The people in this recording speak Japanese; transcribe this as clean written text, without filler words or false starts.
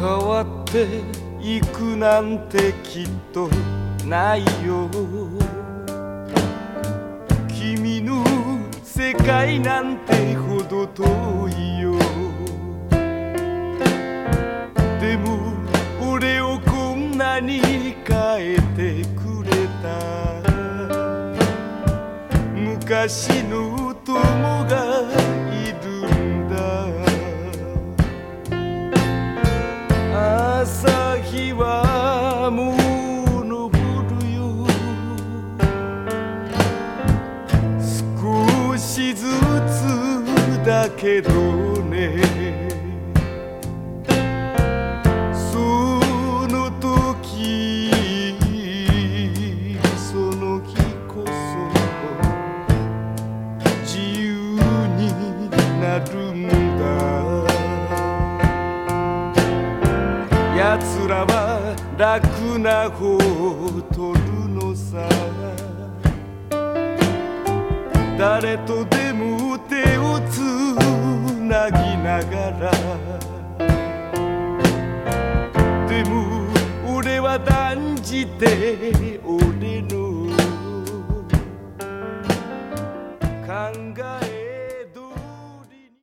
変わっていくなんてきっとないよ。君の世界なんてほど遠いよ。でも俺をこんなに変えてくれた昔の友がいるんだ。朝日はもう昇るよ。少しずつだけどね。その時その日こそ自由になるんだ。奴らは楽な方を取るのさ。誰とでも手をつなぎながら。でも俺は断じて俺の考え